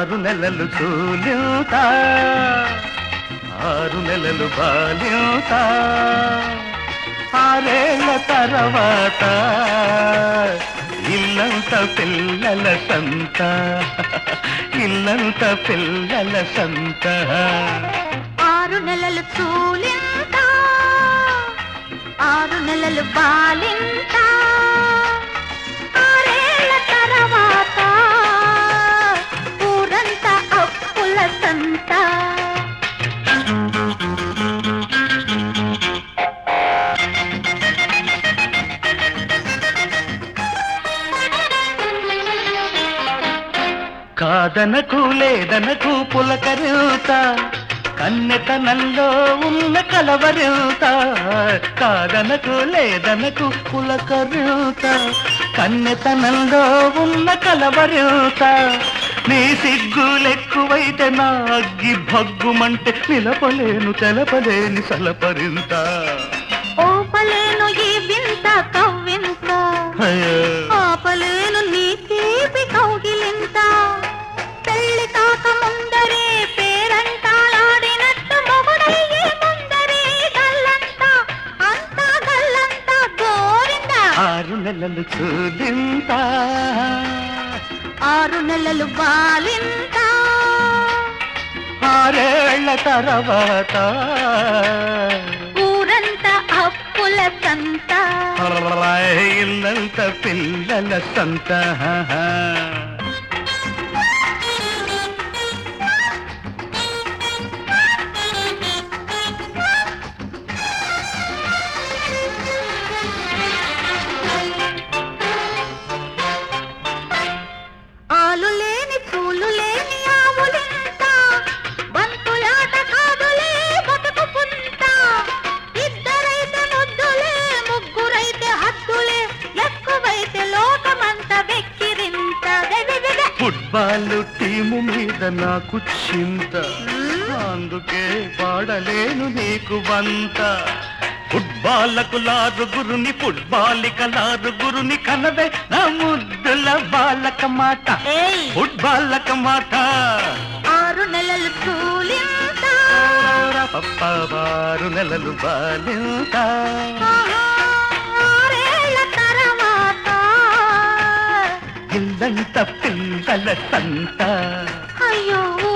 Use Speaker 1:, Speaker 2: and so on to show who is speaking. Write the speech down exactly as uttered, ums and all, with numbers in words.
Speaker 1: ఆరు నెలలు చూల్యూత ఆరు నెలలు బాల్యూత ఆరేళ్ల తర్వాత ఇల్లంత పిల్లల సంత ఇల్లంత పిల్లల సంత
Speaker 2: ఆరు నెలలు చూలింత ఆరు నెలలు బాలింత ఆరేళ్ల తర్వాత ఊరంతా అప్పుల సంత
Speaker 1: కాదనకు లేదనకు పులకరిత కన్నెతనంలో ఉన్న కలవరిత కాదనకు లేదనకు పులకరిత కన్నెతనంలో ఉన్న కలవరిత నీ సిగ్గులెక్కువైతే నా అగ్గి భగ్గుమంటే నిలపలేను తెలపలేని సలపరింత
Speaker 2: ఓపలేను ఈ వింత కవ్వింత ఆపలేను నీ తీపి కౌగిలింత పెళ్లి కాక ముందరే పేరంటాలాడినట్టు మొగుడయ్యే ముందరే గల్లంతా అంతా గల్లంతా గోరిందా
Speaker 1: ఆరు నెలలు చూలింత
Speaker 2: ఆరు నెలలు బాలింత
Speaker 1: ఆరేళ్ల తర్వాత
Speaker 2: ఊరంతా అప్పుల సంత
Speaker 1: ఇల్లంత పిల్లల సంత
Speaker 2: ఆలు లేని పూలు లేని ఆవులింత బంతులాట కాదులే బతుకు పుంత ఇద్దరైతే ముద్దులే ముగ్గురైతే హద్దులే ఎక్కువైతే లోకమంత వెక్కిరింత
Speaker 1: ఫుట్బాల్ టీము మీద నాకు చింత అందుకే పాడలేను నీకు వంత ఫుట్బాలకు లారుగురుని ఫుట్బాలిక లారుగురుని కనవే నా ముద్దుల బాలక మాట ఫుట్బాలక మాట
Speaker 2: ఆరు నెలలు చూలింత
Speaker 1: ఆరు నెలలు బాలింత
Speaker 2: ఆరేళ్ల తర్వాత
Speaker 1: ఇల్లంత పిల్లల సంత
Speaker 2: అయ్యో